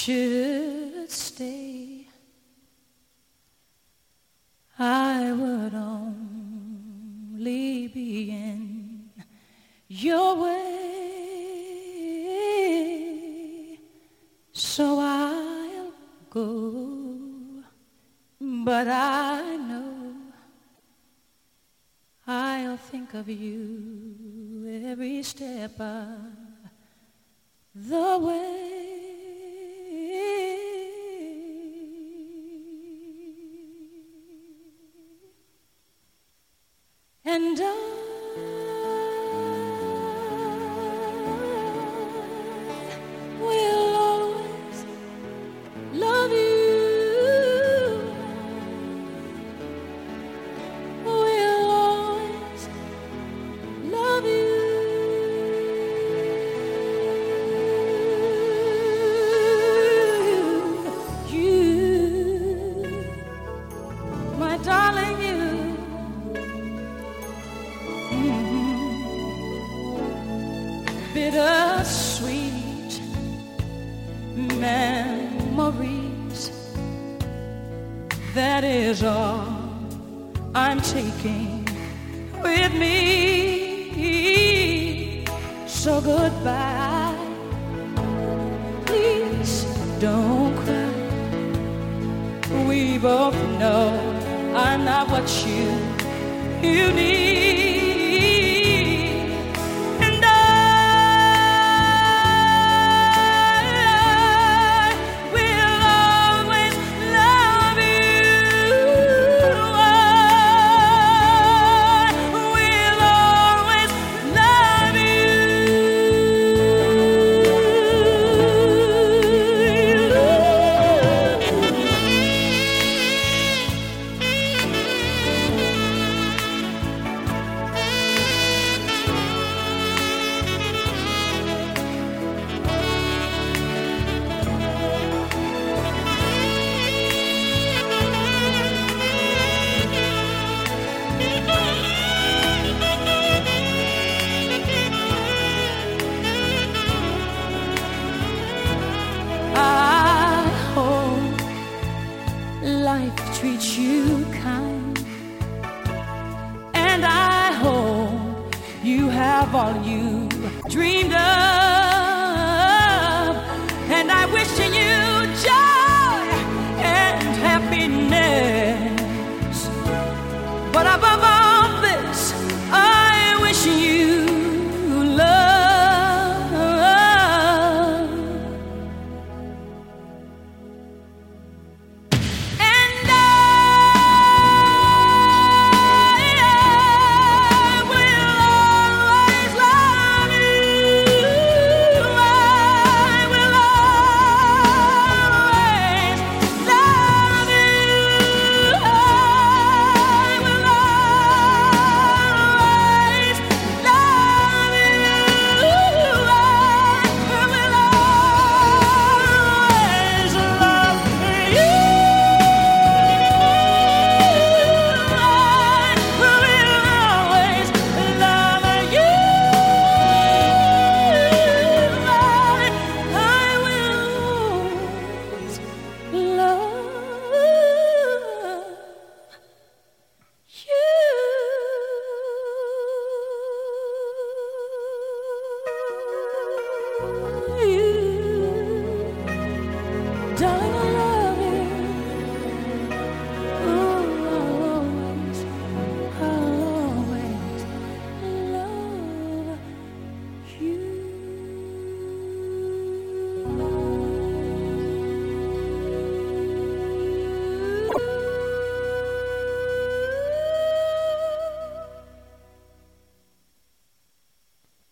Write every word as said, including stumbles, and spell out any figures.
should stay, I would only be in your way. So I'll go, but I know I'll think of you every step of the way. And I will always love you. Will always love you. You, my darling, you. Bittersweet memories, that is all I'm taking with me. So goodbye, please don't cry. We both know I'm not what you, you need. Life treats you kind, and I hope you have all you dreamed of, and I wish you joy and happiness, but above all this I wish you love. You